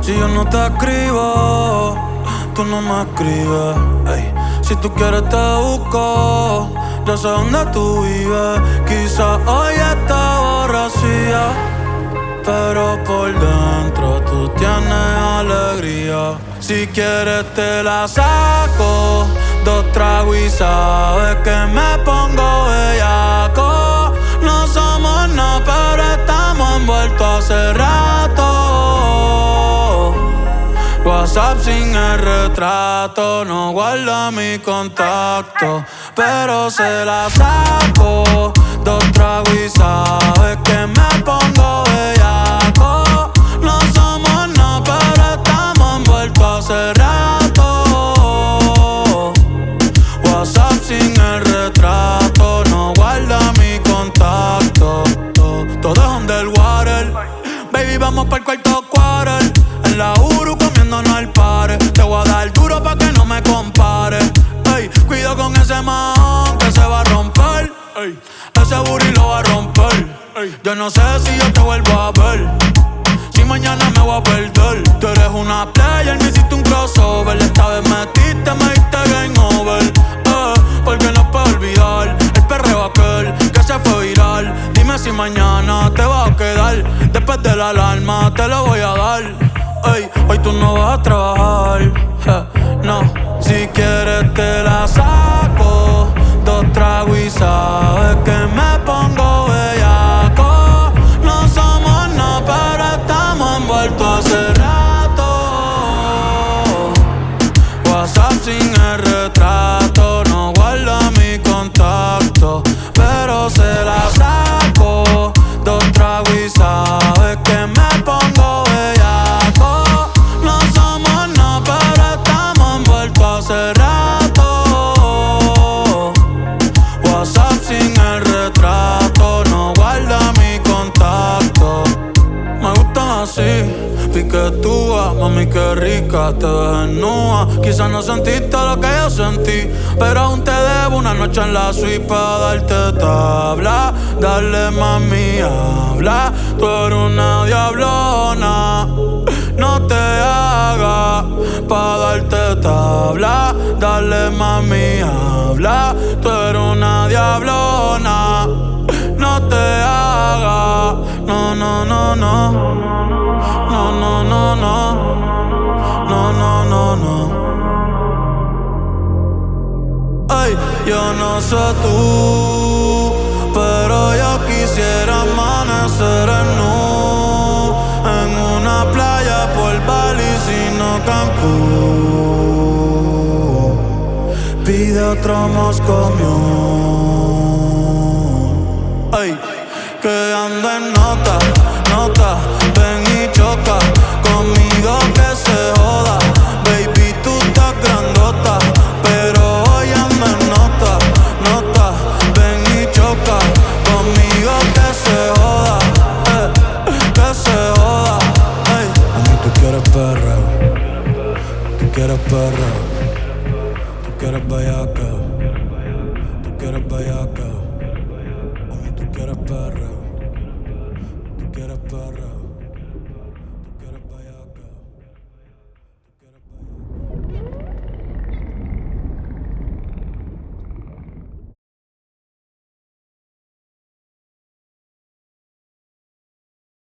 Si yo no te escribo, tú no me escribes. Ey. Si tú quieres te busco, yo sé dónde tú vives. Quizás hoy está borracía, pero por dentro tú tienes alegría. Si quieres te la saco, 2 tragos y sabes que me pongo bellaco. No somos nada, pero estamos envueltos hace rato. WhatsApp sin el retrato, no guarda mi contacto, pero se la saco, 2 tragos y sabes que me pongo bellaco. No somos nada, pero estamos envueltos hace rato. WhatsApp sin el retrato, no guarda mi contacto. Todo es underwater, baby, vamos pa'l cuarto quarter. En la Uru comiéndonos al pare. Te voy a dar duro pa' que no me compare. Ey, cuido con ese man que se va a romper. Ey, ese booty lo va a romper. Ey, yo no sé si yo te vuelvo a ver, si mañana me voy a perder. Tú eres una player, me hiciste un crossover. Esta vez metiste, me diste game over. Porque no puedo olvidar el perreo aquel que se fue viral. Dime si mañana te vas a quedar. Después de la alarma te lo voy a dar. Ey, hoy tú no vas a trabajar, no. Si quieres te la saco, 2 tragos y sabes que me pongo bellaco. No somos nada, pero estamos envueltos hace rato. WhatsApp sin el retrato, no guarda mi contacto, pero se la saco, 2 tragos y sabes que me pongo bellaco. No somos nada, pero estamos envueltos hace rato. WhatsApp sin el retrato, no guarda mi contacto. Me gustan así, piquetúa, mami qué rica, te ves desnuda. Quizás no sentiste lo que yo sentí, pero aún te debo una noche en la suite pa' darte tabla. Dale mami, habla, tú eres una diablona. No te hagas pa' darte tabla. Dale mami, habla, tú eres una diablona. No te hagas, no, no, no, no. No, no, no, no. No, no, no, no. Ay, yo no sé tú, pero yo quisiera amanecer en nu, en una playa por Bali, sino Cancún. Pide otro Moscow Mule. Ay, que ando en nota, nota. Ven y choca conmigo que se joda. Baby, tú estás grandota, pero hoy ando en nota, nota. Ven y choca conmigo que se joda, que se joda. Ey. A mí tú quieres perreo, tú quieres perreo, tú quieres bellaca, tú quieres bellaca.